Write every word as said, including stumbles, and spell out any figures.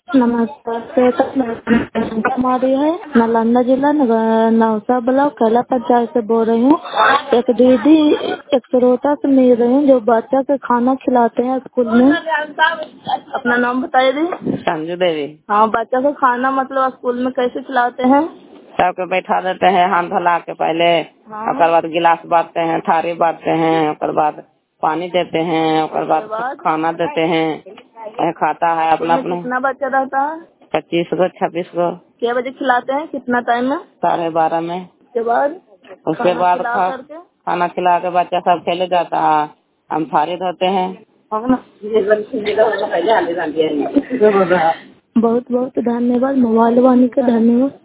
नमस्कार श्वेता हमारी है नालंदा जिला नग- नौसा ब्लॉक कैला पंचायत से बोल रही हूँ। एक दीदी एक श्रोता से मिल रही हूँ जो बच्चा के खाना खिलाते हैं स्कूल में। अपना नाम बताइए दी। संजू देवी। हाँ, बच्चा को खाना मतलब स्कूल में कैसे खिलाते हैं? सबके बैठा देते हैं हाथ धुला के पहले। हाँ। ओकर बाद गिलास बांटते हैं, थारी बांटते हैं, ओकर बाद पानी देते हैं, ओकर बाद खाना देते हैं। यह खाता है अपना अपना। कितना बच्चा रहता है? पच्चीस गो छब्बीस गो। क्या बजे खिलाते हैं? कितना टाइम में? साढ़े बारह में। उसके बाद उसके बाद खा, खाना खिला के बच्चा सब खेले जाता है। हम थारी धोते हैं। बहुत बहुत धन्यवाद। मोबाइल वानी का धन्यवाद।